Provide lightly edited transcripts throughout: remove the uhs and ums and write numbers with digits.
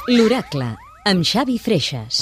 L'Oracle, amb Xavi Freixas.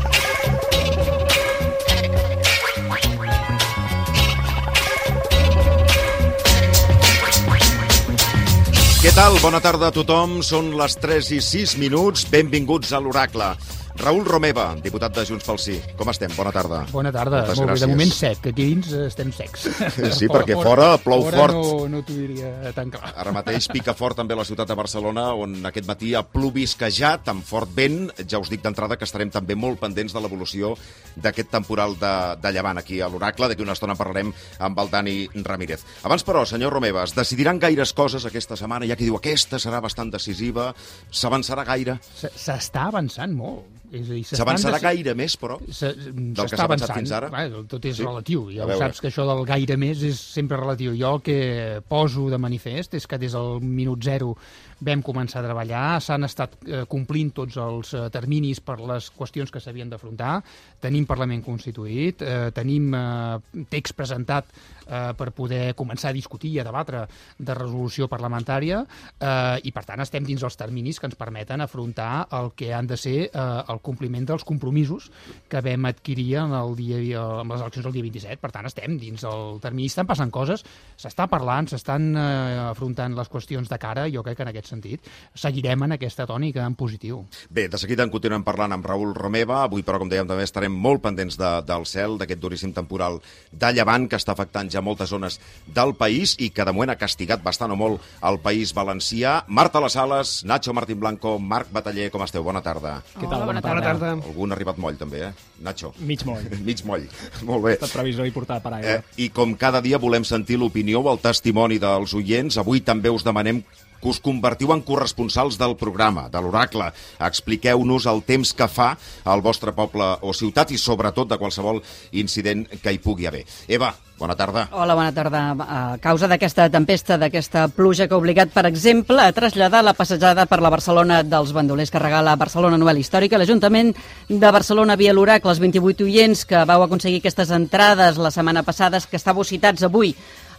Què tal? Bona tarda a tothom. Són les 3:06. Benvinguts a l'Oracle. Raül Romeva, diputat de Junts pel Sí. Com estem? Bona tarda. Bona tarda. Moltes Molt bé. gràcies. De moment sec. Aquí dins estem secs. Sí, perquè fora plou fort. No t'ho diria tan clar. Ara mateix pica fort també la ciutat de Barcelona, on aquest matí ha plovisquejat amb fort vent. Ja us dic d'entrada que estarem també molt pendents de l'evolució d'aquest temporal de llevant aquí a l'Oracle. D'aquí una estona parlarem amb el Dani Ramírez. Abans, però, senyor Romeva, es decidiran gaires coses aquesta setmana. Hi ha qui diu aquesta serà bastant decisiva. S'avançarà gaire? S'està avançant molt. És a dir, s'avançarà gaire més, però, del que s'ha avançat fins ara? Tot és relatiu. Ja ho saps que això del gaire més és sempre relatiu. Jo el que poso de manifest és que des del minut zero vam començar a treballar, s'han estat complint tots els terminis per les qüestions que s'havien d'afrontar, tenim Parlament constituït, tenim text presentat per poder començar a discutir i a debatre de resolució parlamentària i, per tant, estem dins els terminis que ens permeten afrontar el que han de ser el compliment dels compromisos que vam adquirir amb les eleccions del dia 27. Per tant, estem dins el termini, estan passant coses, s'està parlant, s'estan afrontant les qüestions de cara. Jo crec que en aquest sentit seguirem en aquesta tònica en positiu. Bé, de seguida en continuem parlant amb Raül Romeva. Avui, però, com dèiem, també estarem molt pendents del cel, d'aquest duríssim temporal de llevant que està afectant ja moltes zones del país i que de moment ha castigat bastant o molt el País Valencià. Marta Las Sales, Nacho Martín Blanco, Marc Bataller, com esteu? Bona tarda. Què tal? Bona tarda. Algun ha arribat moll, també, Nacho? Mig moll. Mig moll. Molt bé. Tot previsor i portar per aigua. I com cada dia volem sentir l'opinió o el testimoni dels oients, avui també us demanem que us convertiu en corresponsals del programa, de l'Oracle. Expliqueu-nos el temps que fa al vostre poble o ciutat i, sobretot, de qualsevol incident que hi pugui haver. Eva, bona tarda. Hola, bona tarda. A causa d'aquesta tempesta, d'aquesta pluja que ha obligat, per exemple, a traslladar la passejada per la Barcelona dels bandolers que regala Barcelona Novel·la Històrica, l'Ajuntament de Barcelona, via l'Oracle, els 28 oients que vau aconseguir aquestes entrades la setmana passada, que estàveu citats avui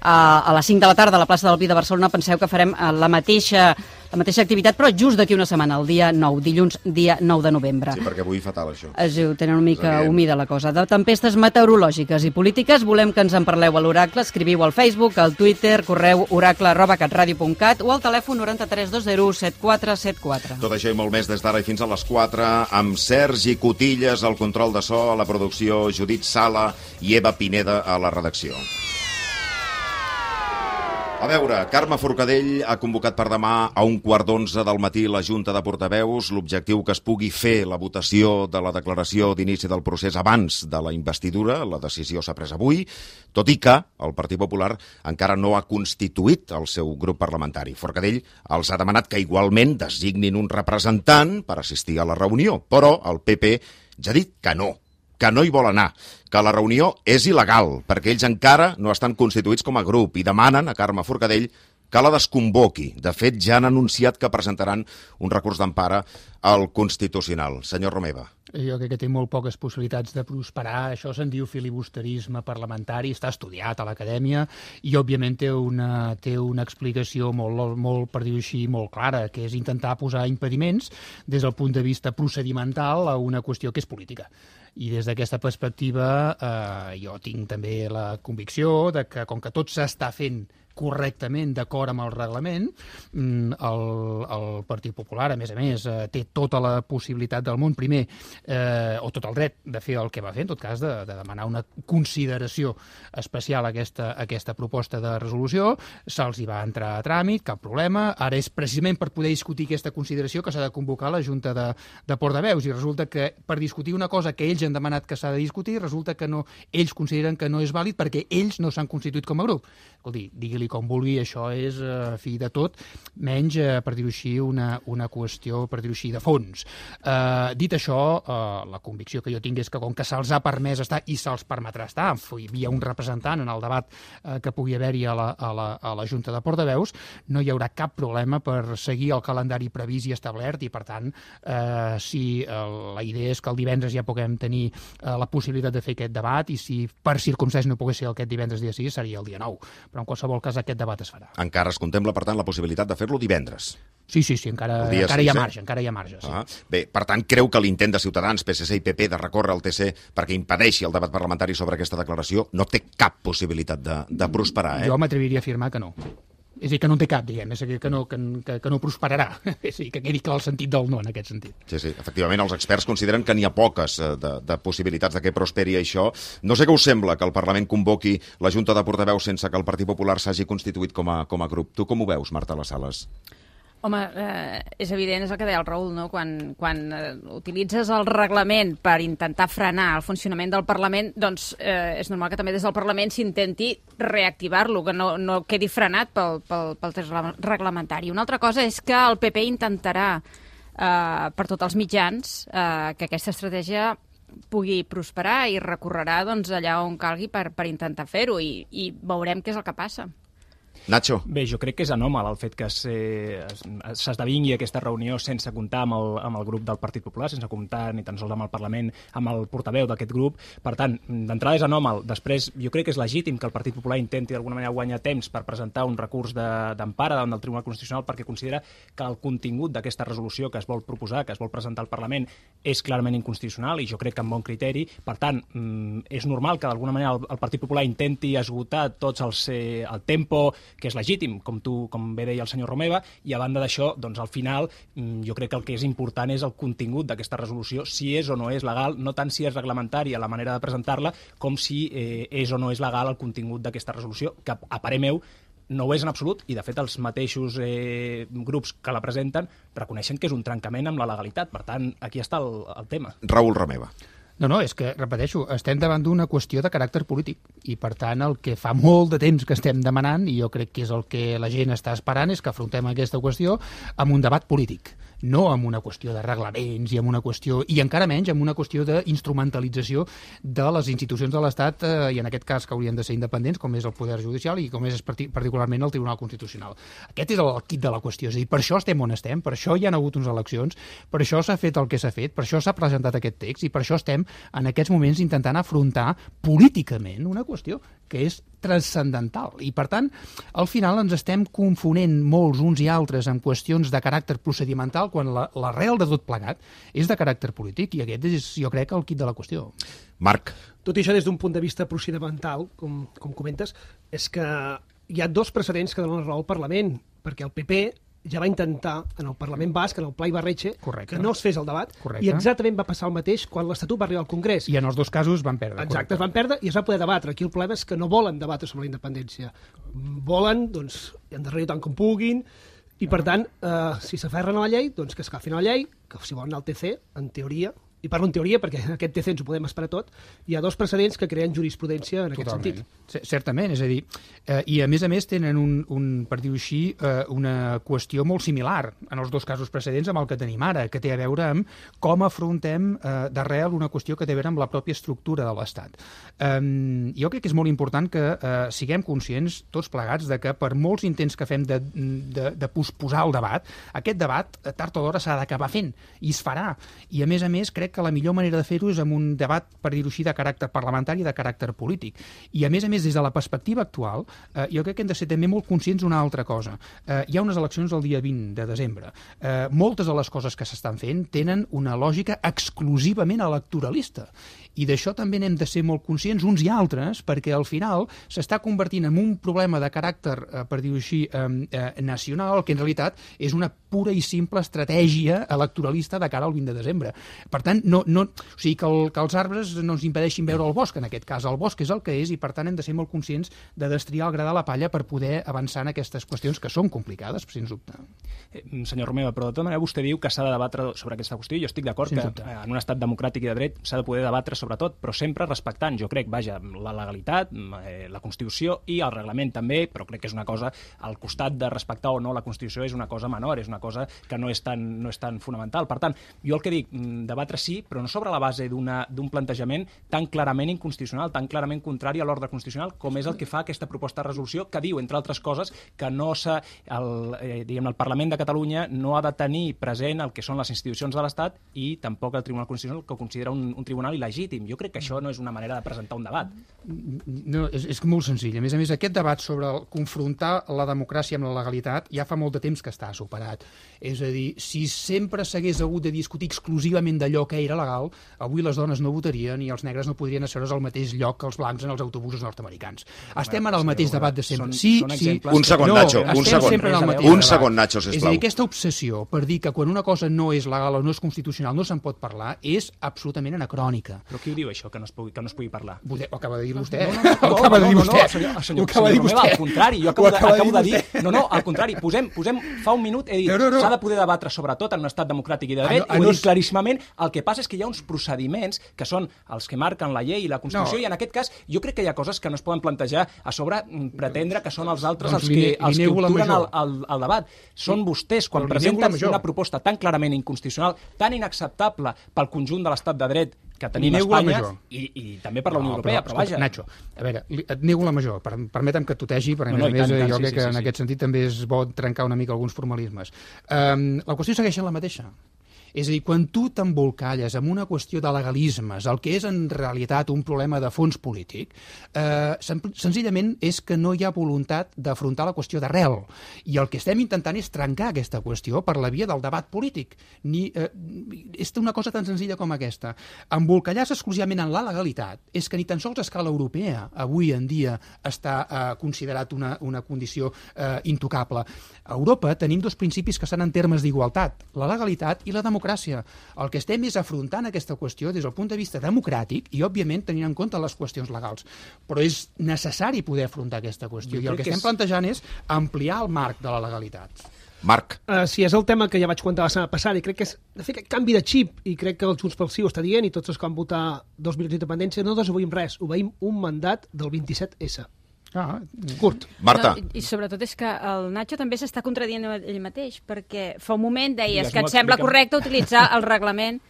a les 5 de la tarda a la plaça del Pi de Barcelona, penseu que farem la mateixa activitat, però just d'aquí una setmana, el dia 9, dilluns, dia 9 de novembre. Sí, perquè avui fatal, això. Ho tenen una mica humida la cosa. De tempestes meteorològiques i polítiques, volem que ens en parleu a l'Oracle. Escriviu al Facebook, al Twitter, correu oracle@catradio.cat o al telèfon 93 20 7474. Tot això i molt més des d'ara i fins a les 4, amb Sergi Cotillas al control de so, a la producció Judit Sala i Eva Pineda a la redacció. A veure, Carme Forcadell ha convocat per demà a 11:15 del matí la Junta de Portaveus. L'objectiu que es pugui fer la votació de la declaració d'inici del procés abans de la investidura. La decisió s'ha pres avui, tot i que el Partit Popular encara no ha constituït el seu grup parlamentari. Forcadell els ha demanat que igualment designin un representant per assistir a la reunió, però el PP ja ha dit que no hi vol anar, que la reunió és il·legal, perquè ells encara no estan constituïts com a grup i demanen a Carme Forcadell que la desconvoqui. De fet, ja han anunciat que presentaran un recurs d'empara al Constitucional. Senyor Romeva. Jo crec que té molt poques possibilitats de prosperar. Això se'n diu filibusterisme parlamentari, està estudiat a l'acadèmia i, òbviament, té una explicació molt, per dir-ho així, molt clara, que és intentar posar impediments des del punt de vista procedimental a una qüestió que és política. I des d'aquesta perspectiva jo tinc també la convicció de que, com que tot s'està fent correctament, d'acord amb el reglament, el Partit Popular, a més, té tota la possibilitat del món, primer, o tot el dret de fer el que va fer, en tot cas, de demanar una consideració especial a aquesta proposta de resolució. Se'ls hi va entrar a tràmit, cap problema. Ara és precisament per poder discutir aquesta consideració que s'ha de convocar la Junta de Portaveus, i resulta que per discutir una cosa que ells han demanat que s'ha de discutir, resulta que ells consideren que no és vàlid perquè ells no s'han constituït com a grup. Escolti, digui-li com vulgui, això és, fi de tot, menys, per dir-ho així, una qüestió, per dir-ho així, de fons. Dit això, la convicció que jo tinc és que, com que se'ls ha permès estar i se'ls permetrà estar, hi havia un representant en el debat que pugui haver-hi a la Junta de Portaveus, no hi haurà cap problema per seguir el calendari previst i establert, i, per tant, si la idea és que el divendres ja puguem tenir tenir la possibilitat de fer aquest debat, i si per circumstàncies no pogués ser aquest divendres dia 6, seria el dia 9. Però en qualsevol cas aquest debat es farà. Encara es contempla, per tant, la possibilitat de fer-lo divendres. Sí, encara hi ha marge. Sí. Bé, per tant, creu que l'intent de Ciutadans, PSC i PP de recórrer al TC perquè impedeixi el debat parlamentari sobre aquesta declaració no té cap possibilitat de prosperar, Jo m'atreviria a afirmar que no. És a dir, que no en té cap, diguem, és a dir, que no prosperarà. És a dir, que quedi clar el sentit del no, en aquest sentit. Sí, efectivament, els experts consideren que n'hi ha poques de possibilitats de que prosperi això. No sé què us sembla que el Parlament convoqui la Junta de Portaveus sense que el Partit Popular s'hagi constituït com a grup. Tu com ho veus, Marta Las Sales? Home, és evident, és el que deia el Raül, no? Quan utilitzes el reglament per intentar frenar el funcionament del Parlament, doncs és normal que també des del Parlament s'intenti reactivar-lo, que no quedi frenat pel text reglamentari. Una altra cosa és que el PP intentarà per tots els mitjans que aquesta estratègia pugui prosperar i recorrerà doncs, allà on calgui per intentar fer-ho, i veurem què és el que passa. Nacho. Bé, jo crec que és anòmal el fet que s'esdevingui aquesta reunió sense comptar amb el grup del Partit Popular, sense comptar ni tan sols amb el Parlament, amb el portaveu d'aquest grup. Per tant, d'entrada és anòmal. Després, jo crec que és legítim que el Partit Popular intenti d'alguna manera guanyar temps per presentar un recurs d'empara davant del Tribunal Constitucional perquè considera que el contingut d'aquesta resolució que es vol proposar, que es vol presentar al Parlament, és clarament inconstitucional, i jo crec que amb bon criteri. Per tant, és normal que d'alguna manera el Partit Popular intenti esgotar tots el tempo, que és legítim, com bé deia el senyor Romeva, i a banda d'això, doncs al final, jo crec que el que és important és el contingut d'aquesta resolució, si és o no és legal, no tant si és reglamentària la manera de presentar-la, com si és o no és legal el contingut d'aquesta resolució, que a parer meu no ho és en absolut, i de fet els mateixos grups que la presenten reconeixen que és un trencament amb la legalitat. Per tant, aquí està el tema. Raül Romeva. No, és que, repeteixo, estem davant d'una qüestió de caràcter polític, i per tant el que fa molt de temps que estem demanant, i jo crec que és el que la gent està esperant, és que afrontem aquesta qüestió amb un debat polític, no amb una qüestió de reglaments i amb una qüestió, i encara menys amb una qüestió d'instrumentalització de les institucions de l'Estat, i en aquest cas que haurien de ser independents, com és el Poder Judicial i com és particularment el Tribunal Constitucional. Aquest és el quid de la qüestió, és a dir, per això estem on estem, per això hi ha hagut unes eleccions, per això s'ha fet el que s'ha fet, per això s'ha presentat aquest text, i per això estem en aquests moments intentant afrontar políticament una qüestió que és transcendental. I, per tant, al final ens estem confonent molts uns i altres en qüestions de caràcter procedimental quan l'arrel de tot plegat és de caràcter polític, i aquest és, jo crec, el quid de la qüestió. Marc. Tot i això, des d'un punt de vista procedimental, com comentes, és que hi ha dos precedents que donen raó al Parlament, perquè el PP ja va intentar en el Parlament Basc, en el Pla Ibarretxe, que no es fes el debat, i exactament va passar el mateix quan l'Estatut va arribar al Congrés. I en els dos casos van perdre. Exacte, es van perdre i es va poder debatre. Aquí el problema és que no volen debatre sobre la independència. Volen, doncs, endarrerir tant com puguin, i per tant, si s'aferren a la llei, doncs que escalfin a la llei, que si volen anar al TC, en teoria, i parlo en teoria perquè en aquest TC ens ho podem esperar tot, hi ha dos precedents que creen jurisprudència en aquest sentit. Certament, és a dir, i a més tenen per dir-ho així, una qüestió molt similar en els dos casos precedents amb el que tenim ara, que té a veure amb com afrontem d'arrel una qüestió que té a veure amb la pròpia estructura de l'Estat. Jo crec que és molt important que siguem conscients, tots plegats, de que per molts intents que fem de posposar el debat, aquest debat tard o d'hora s'ha d'acabar fent, i es farà. I a més crec que la millor manera de fer-ho és amb un debat, per dir-ho així, de caràcter parlamentari i de caràcter polític. I a més, des de la perspectiva actual, jo crec que hem de ser també molt conscients d'una altra cosa. Hi ha unes eleccions el dia 20 de desembre. Moltes de les coses que s'estan fent tenen una lògica exclusivament electoralista. I d'això també n'hem de ser molt conscients uns i altres, perquè al final s'està convertint en un problema de caràcter, per dir-ho així, nacional, que en realitat és una pura i simple estratègia electoralista de cara al 20 de desembre. Per tant, o sigui que els arbres no ens impedeixin veure el bosc, en aquest cas. El bosc és el que és, i per tant hem de ser molt conscients de destriar el gra de la palla per poder avançar en aquestes qüestions que són complicades, sens dubte. Senyor Romeva, però de tota manera vostè diu que s'ha de debatre sobre aquesta qüestió, i jo estic d'acord que en un estat democràtic i de dret s'ha de poder debatre sobre sobretot, però sempre respectant, jo crec, vaja, la legalitat, la Constitució i el reglament també, però crec que és una cosa, al costat de respectar o no la Constitució, és una cosa menor, és una cosa que no és tan fonamental. Per tant, jo el que dic, debatre sí, però no sobre la base d'un plantejament tan clarament inconstitucional, tan clarament contrari a l'ordre constitucional, com és el que fa aquesta proposta de resolució, que diu, entre altres coses, que el Parlament de Catalunya no ha de tenir present el que són les institucions de l'Estat i tampoc el Tribunal Constitucional, que ho considera un tribunal il·legítim. Jo crec que això no és una manera de presentar un debat. No, és molt senzill. A més, aquest debat sobre confrontar la democràcia amb la legalitat ja fa molt de temps que està superat. És a dir, si sempre s'hagués hagut de discutir exclusivament d'allò que era legal, avui les dones no votarien i els negres no podrien asseure's al mateix lloc que els blancs en els autobusos nord-americans. Estem en el mateix debat de sempre. Sí. Un segon, Nacho, un segon, Nacho, sisplau. És a dir, aquesta obsessió per dir que quan una cosa no és legal o no és constitucional no se'n pot parlar és absolutament anacrònica. Però qui ho diu, això, que no es pugui parlar? Ho acaba de dir vostè. Ho acaba de dir vostè. Senyor Romeva, al contrari, jo acabo de dir... No, al contrari, fa un minut he dit s'ha de poder debatre sobretot en un estat democràtic i de dret, ho he dit claríssimament. El que passa és que hi ha uns procediments que són els que marquen la llei i la Constitució, i en aquest cas jo crec que hi ha coses que no es poden plantejar a sobre pretendre que són els altres els que obturen el debat. Són vostès, quan presenten una proposta tan clarament inconstitucional, tan inacceptable pel conjunt de l'estat de dret que tenim a Espanya i també per la Unió Europea, però vaja... Nacho, a veure, et nego la major, permetem que tutegi, perquè a més jo crec que en aquest sentit també és bo trencar una mica alguns formalismes. La qüestió segueix la mateixa. És a dir, quan tu t'embolcalles amb una qüestió de legalismes, el que és en realitat un problema de fons polític, senzillament és que no hi ha voluntat d'afrontar la qüestió d'arrel. I el que estem intentant és trencar aquesta qüestió per la via del debat polític. És una cosa tan senzilla com aquesta. Embolcallar-se exclusivament en la legalitat és que ni tan sols a escala europea avui en dia està considerat una condició intocable. A Europa tenim dos principis que estan en termes d'igualtat, la legalitat i la democràcia. El que estem és afrontant aquesta qüestió des del punt de vista democràtic i, òbviament, tenint en compte les qüestions legals. Però és necessari poder afrontar aquesta qüestió i el que estem plantejant és ampliar el marc de la legalitat. Marc. Sí, és el tema que ja vaig comentar la setmana passada i crec que és de fer aquest canvi de xip i crec que el Junts pel Sí ho està dient i tots els que van votar 2 minuts d'independència no desobeïm res, obeïm un mandat del 27S. Curt. Marta. No, i sobretot és que el Nacho també s'està contradient ell mateix, perquè fa un moment deies que et sembla correcte utilitzar el reglament,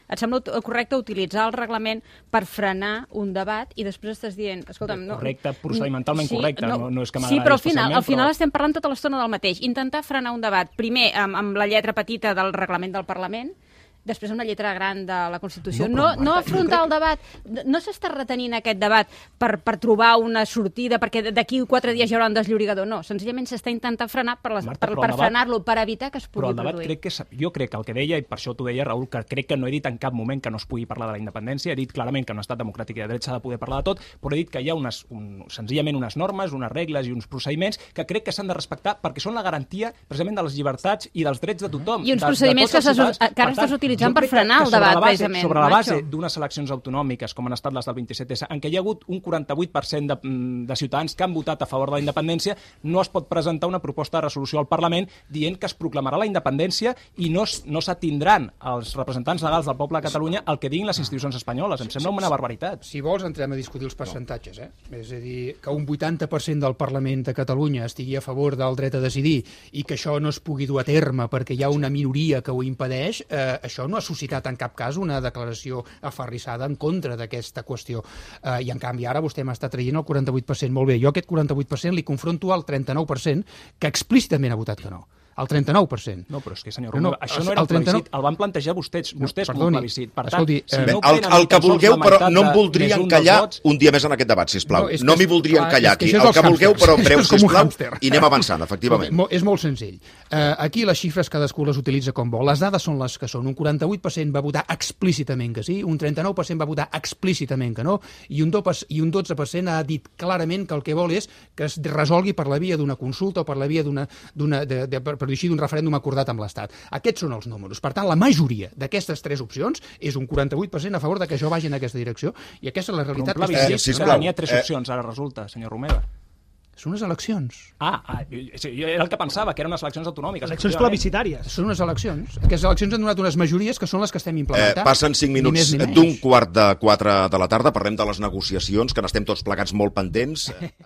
per frenar un debat i després estàs dient, escolta'm... Correcte, procedimentalment correcte, no és que m'agradi. Sí, però al final estem parlant tota l'estona del mateix. Intentar frenar un debat, primer amb la lletra petita del reglament del Parlament, després amb la lletra gran de la Constitució. No afrontar el debat, no s'està retenint aquest debat per trobar una sortida, perquè d'aquí 4 dies hi haurà un desllorigador. No, senzillament s'està intentant frenar per frenar-lo, per evitar que es pugui produir. Jo crec que el que deia, i per això t'ho deia, Raül, que crec que no he dit en cap moment que no es pugui parlar de la independència, he dit clarament que en un estat democràtic i de dret s'ha de poder parlar de tot, però he dit que hi ha senzillament unes normes, unes regles i uns procediments que crec que s'han de respectar perquè són la garantia precisament de les llibertats i dels drets de tothom. I uns procediments que ara estàs utilitzant per frenar el debat, precisament. Sobre la base d'unes eleccions autonòmiques, com han estat les del 27S, en què hi ha hagut un 48% de ciutadans que han votat a favor de la independència, no es pot presentar una proposta de resolució al Parlament dient que es proclamarà la independència i no s'atindran els representants legals del poble de Catalunya el que diguin les institucions espanyoles. Em sembla una barbaritat. Si vols, entrem a discutir els percentatges. És a dir, que un 80% del Parlament de Catalunya estigui a favor del dret a decidir i que això no es pugui dur a terme perquè hi ha una minoria que ho impedeix, això no ha suscitat en cap cas una declaració aferrissada en contra d'aquesta qüestió. I en canvi ara vostè m'està traient el 48%. Molt bé, jo aquest 48% li confronto al 39% que explícitament ha votat que no. El 39%. No, però és que, senyor Romeva, això no era un plebiscit. El van plantejar vostès com un plebiscit. Per tant, el que vulgueu, però no em voldrien callar un dia més en aquest debat, sisplau. No m'hi voldrien callar aquí. El que vulgueu, però en breu, sisplau, i anem avançant, efectivament. És molt senzill. Aquí les xifres cadascú les utilitza com vol. Les dades són les que són. Un 48% va votar explícitament que sí, un 39% va votar explícitament que no, i un 12% ha dit clarament que el que vol és que es resolgui per la via d'una consulta o per la via per dir així, d'un referèndum acordat amb l'Estat. Aquests són els números. Per tant, la majoria d'aquestes 3 opcions és un 48% a favor de que això vagi en aquesta direcció, i aquesta és la realitat. N'hi ha 3 opcions, ara resulta, senyor Romeva. Són unes eleccions. Sí, jo era el que pensava, que eren unes eleccions autonòmiques. Eleccions plebiscitàries. Són unes eleccions. Aquestes eleccions han donat unes majories que són les que estem implementant. Passen 5 minuts d'un quart de 4 de la tarda. Parlem de les negociacions, que n'estem tots plegats molt pendents.